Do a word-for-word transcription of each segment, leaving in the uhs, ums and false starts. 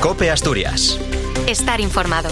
COPE Asturias. Estar informado.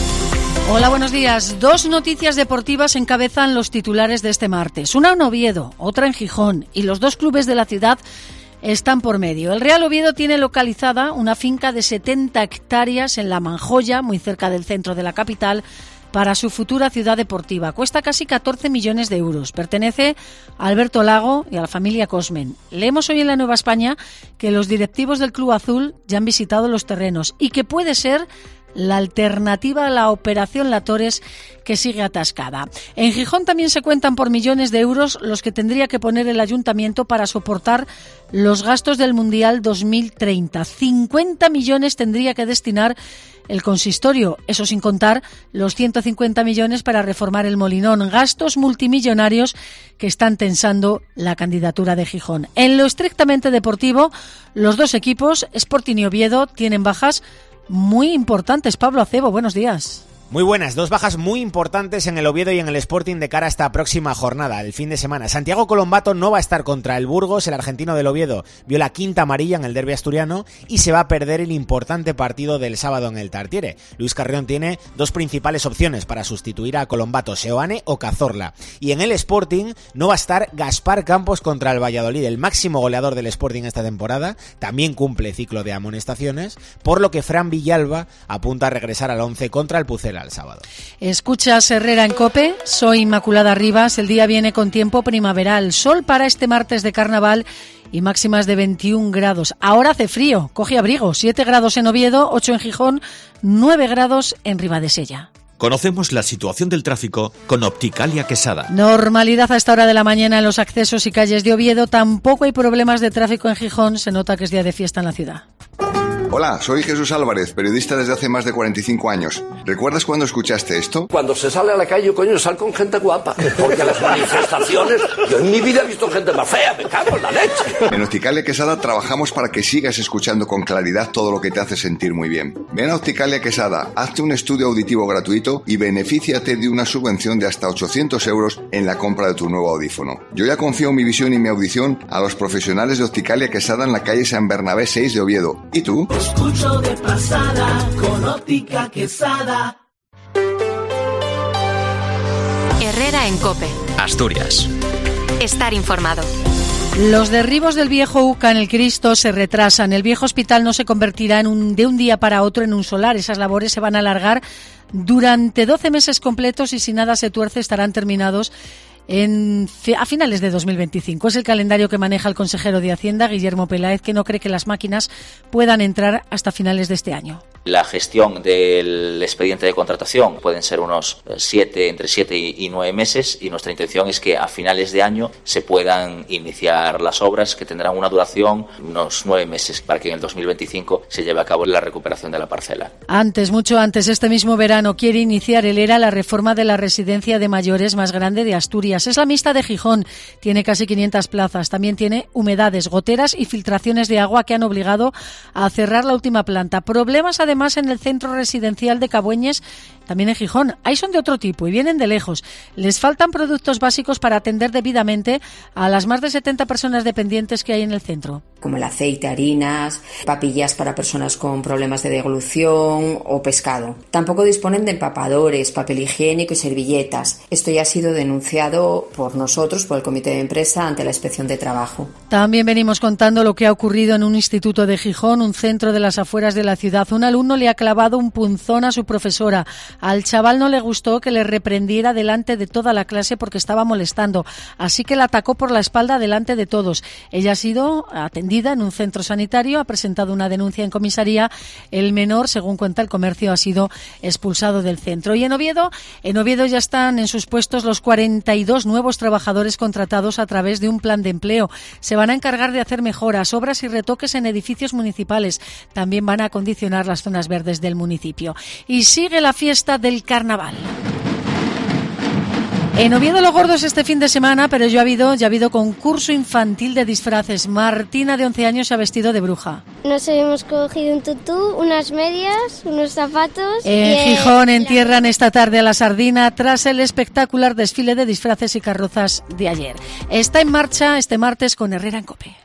Hola, buenos días. Dos noticias deportivas encabezan los titulares de este martes. Una en Oviedo, otra en Gijón, y los dos clubes de la ciudad están por medio. El Real Oviedo tiene localizada una finca de setenta hectáreas en La Manjoya, muy cerca del centro de la capital, para su futura ciudad deportiva. Cuesta casi catorce millones de euros. Pertenece a Alberto Lago y a la familia Cosmen. Leemos hoy en La Nueva España que los directivos del Club Azul ya han visitado los terrenos y que puede ser la alternativa a la Operación La Torres, que sigue atascada. En Gijón también se cuentan por millones de euros los que tendría que poner el ayuntamiento para soportar los gastos del Mundial dos mil treinta. cincuenta millones tendría que destinar el consistorio, eso sin contar los ciento cincuenta millones para reformar el Molinón, gastos multimillonarios que están tensando la candidatura de Gijón. En lo estrictamente deportivo, los dos equipos, Sporting y Oviedo, tienen bajas muy importantes. Pablo Acebo, buenos días. Muy buenas, dos bajas muy importantes en el Oviedo y en el Sporting de cara a esta próxima jornada, el fin de semana. Santiago Colombato no va a estar contra el Burgos, el argentino del Oviedo vio la quinta amarilla en el derbi asturiano y se va a perder el importante partido del sábado en el Tartiere. Luis Carrión tiene dos principales opciones para sustituir a Colombato, Seoane o Cazorla. Y en el Sporting no va a estar Gaspar Campos contra el Valladolid, el máximo goleador del Sporting esta temporada, también cumple ciclo de amonestaciones, por lo que Fran Villalba apunta a regresar al once contra el Pucela al sábado. Escuchas Herrera en COPE, soy Inmaculada Rivas. El día viene con tiempo primaveral, sol para este martes de carnaval y máximas de veintiún grados. Ahora hace frío, coge abrigo, siete grados en Oviedo, ocho en Gijón, nueve grados en Ribadesella. Conocemos la situación del tráfico con Opticalia Quesada. Normalidad a esta hora de la mañana en los accesos y calles de Oviedo. Tampoco hay problemas de tráfico en Gijón, se nota que es día de fiesta en la ciudad. Hola, soy Jesús Álvarez, periodista desde hace más de cuarenta y cinco años. ¿Recuerdas cuando escuchaste esto? Cuando se sale a la calle, coño, sal con gente guapa. Porque las manifestaciones, yo en mi vida he visto gente más fea, me cago en la leche. En Opticalia Quesada trabajamos para que sigas escuchando con claridad todo lo que te hace sentir muy bien. Ven a Opticalia Quesada, hazte un estudio auditivo gratuito y benefíciate de una subvención de hasta ochocientos euros en la compra de tu nuevo audífono. Yo ya confío mi visión y mi audición a los profesionales de Opticalia Quesada en la calle San Bernabé seis de Oviedo. ¿Y tú? Escucho de pasada con Óptica Quesada. Herrera en COPE Asturias. Estar informado. Los derribos del viejo U C A en el Cristo se retrasan. El viejo hospital no se convertirá en un, de un día para otro en un solar. Esas labores se van a alargar durante doce meses completos y si nada se tuerce estarán terminados En, a finales de dos mil veinticinco. Es el calendario que maneja el consejero de Hacienda, Guillermo Peláez, que no cree que las máquinas puedan entrar hasta finales de este año. La gestión del expediente de contratación pueden ser unos siete, entre siete y nueve meses y nuestra intención es que a finales de año se puedan iniciar las obras que tendrán una duración unos nueve meses para que en el dos mil veinticinco se lleve a cabo la recuperación de la parcela. Antes, mucho antes, este mismo verano quiere iniciar el ERA la reforma de la residencia de mayores más grande de Asturias. Es la mixta de Gijón, tiene casi quinientas plazas, también tiene humedades, goteras y filtraciones de agua que han obligado a cerrar la última planta. Problemas además Además, en el centro residencial de Cabueñes, también en Gijón. Ahí son de otro tipo y vienen de lejos. Les faltan productos básicos para atender debidamente a las más de setenta personas dependientes que hay en el centro. Como el aceite, harinas, papillas para personas con problemas de deglución o pescado. Tampoco disponen de empapadores, papel higiénico y servilletas. Esto ya ha sido denunciado por nosotros, por el comité de empresa, ante la inspección de trabajo. También venimos contando lo que ha ocurrido en un instituto de Gijón, un centro de las afueras de la ciudad. Un alumno le ha clavado un punzón a su profesora. Al chaval no le gustó que le reprendiera delante de toda la clase porque estaba molestando, así que la atacó por la espalda delante de todos. Ella ha sido atendida en un centro sanitario, ha presentado una denuncia en comisaría. El menor, según cuenta el Comercio, ha sido expulsado del centro. Y en Oviedo, en Oviedo ya están en sus puestos los cuarenta y dos nuevos trabajadores contratados a través de un plan de empleo. Se van a encargar de hacer mejoras, obras y retoques en edificios municipales. También van a acondicionar las zonas verdes del municipio. Y sigue la fiesta del carnaval. En Oviedo lo gordo es este fin de semana, pero ya ha habido, ya ha habido concurso infantil de disfraces. Martina, de once años, se ha vestido de bruja. Nos hemos cogido un tutú, unas medias, unos zapatos. En y Gijón entierran esta tarde a la sardina tras el espectacular desfile de disfraces y carrozas de ayer. Está en marcha este martes con Herrera en COPE.